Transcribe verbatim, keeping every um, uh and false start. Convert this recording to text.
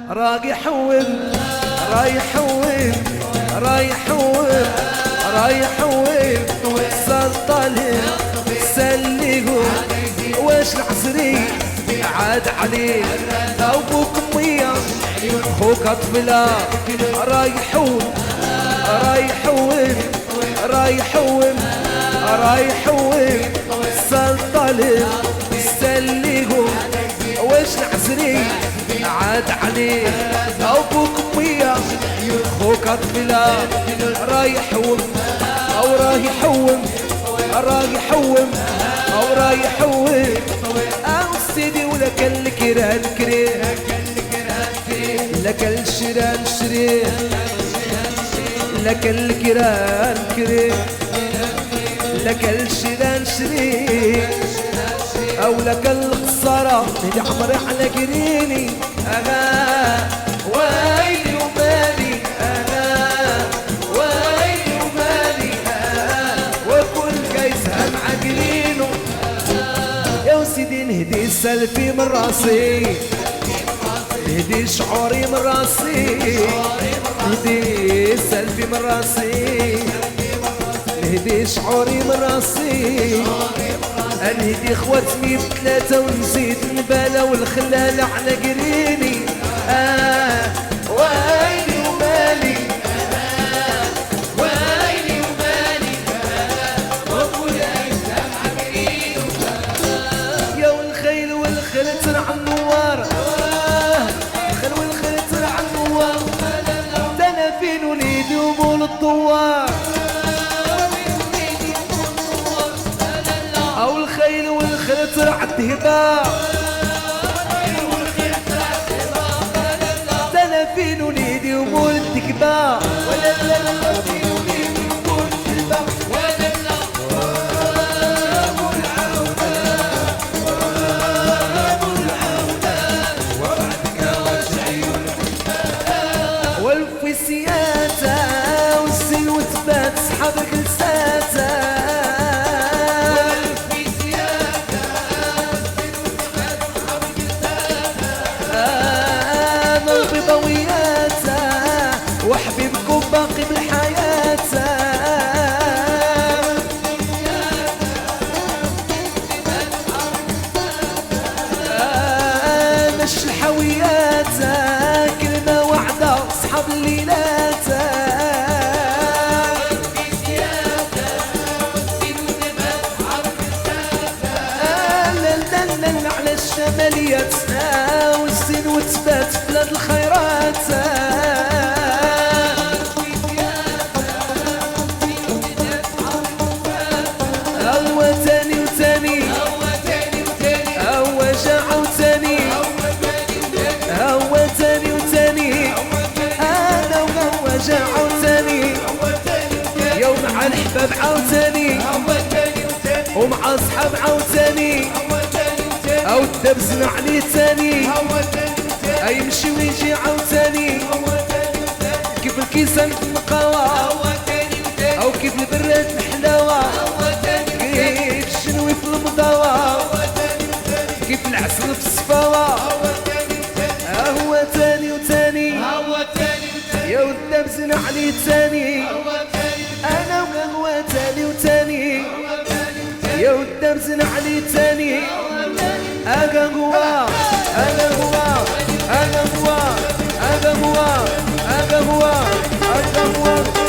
راقي يحول راي يحول راي يحول راي يحول سلطانهم سليهم واش العصري عاد عليه او بوك مية خوك طفلة راي يحول راي يحول راي يحول راي يحول سلطانهم سليهم واش العصري عاد عليه او بوك مية خوك طفلة راي يحول او راي يحول راي يحول او راي يحول او سيدي ولا كان الكران كريه لك الشران شريه لك الكران كريه لك الشران شريه او لك الخسارة اللي عمري على قريني انا ويلي ومالي انا ويلي ومالي انا وكل كيسها مع قرينه يا وسيدي نهدي سلفي من راسي نهدي شعوري من راسي نهدي سلفي من راسي نهدي شعوري من راسي انهدي خواتمي بثلاثة ونزيد النبالة والخلالة على قريني آه ويلي ومالي آه ويلي ومالي آه وكل أيام عقرين يا والخيل والخيل ترعى النوار آه الخيل والخيل ترعى النوار دنا فين وليدي وبول الدوار او الخيل والخيل ترعى الدهبة دنا فين وليدي وبول الدكبة ولا لا لا فين وليدي وبول الدكبة ولا لا ابو العودة ابو العودة وبعدك وشعيون والفي سياتة والسن وتبات صحابك لساتة وحبيبكم باقي بالحياة مش الحويات كلمة واحدة صحاب الليلات لا على الشماليات والزين وتبات في بلاد الخيرات الحباب عاوتاني ومع اصحاب عاوتاني او الدبزنا عليه تاني اي يمشي ويجي عاوتاني كيف الكيسان في النقاوة او كيف البراد الحلاوة كيف الشنوي في المضاوة كيف العسل في الصفاوة هو تاني وتاني يا الدبزنا عليه تاني انا وقهوة تاني وتاني يا والدمزن علي تاني اقهوة اقهوة اقهوة اقهوة اقهوة اقهوة